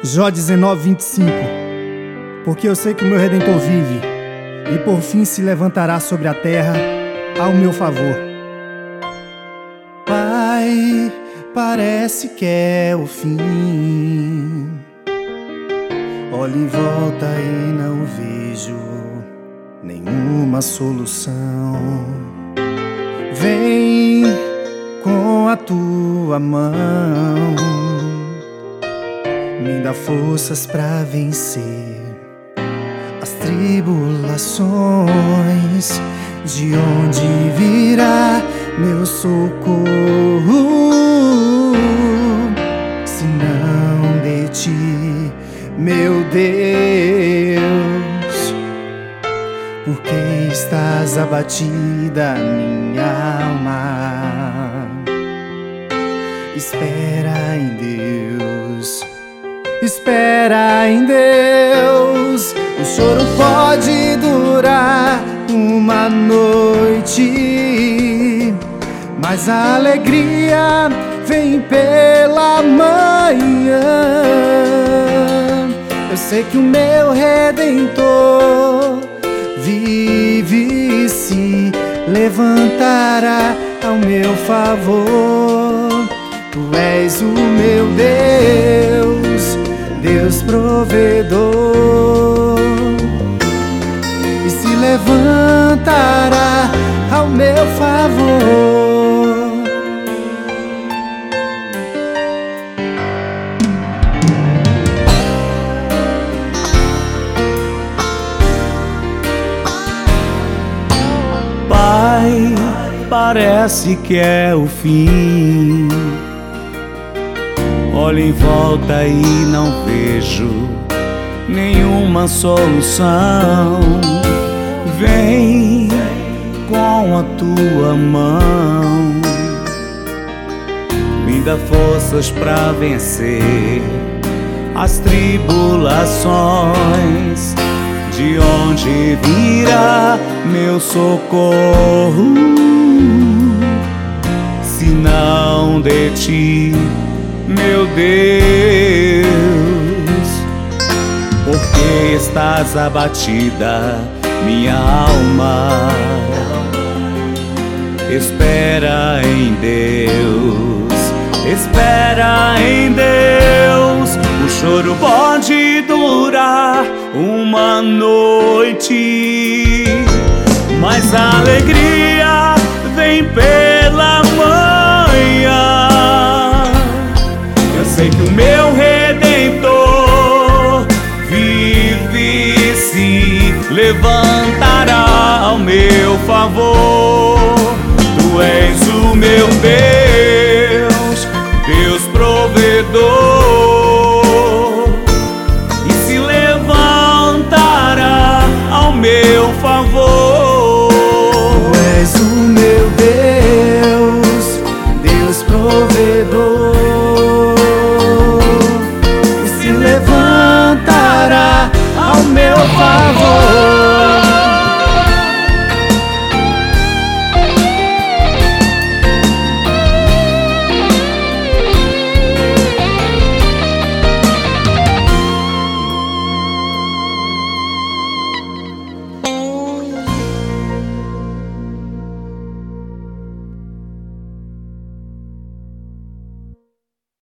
Jó 19:25. Porque eu sei que o meu Redentor vive, e por fim se levantará sobre a terra ao meu favor. Pai, parece que é o fim. Olho em volta e não vejo nenhuma solução. Vem com a tua mão, me dá forças pra vencer as tribulações. De onde virá meu socorro, se não de ti, meu Deus? Por que estás abatida, minha alma? Espera em Deus, espera em Deus. O choro pode durar uma noite, mas a alegria vem pela manhã. Eu sei que o meu Redentor vive e se levantará ao meu favor. Tu és o meu Deus, Deus provedor, e se levantará ao meu favor. Pai, parece que é o fim. Olho em volta e não vejo nenhuma solução. Vem com a tua mão, me dá forças pra vencer as tribulações. De onde virá meu socorro, se não de ti, meu Deus? Por que estás abatida, minha alma? Espera em Deus, espera em Deus. O choro pode durar uma noite, mas a alegria vem pela manhã. Eu sei que o meu Redentor vive e se levantará ao meu favor.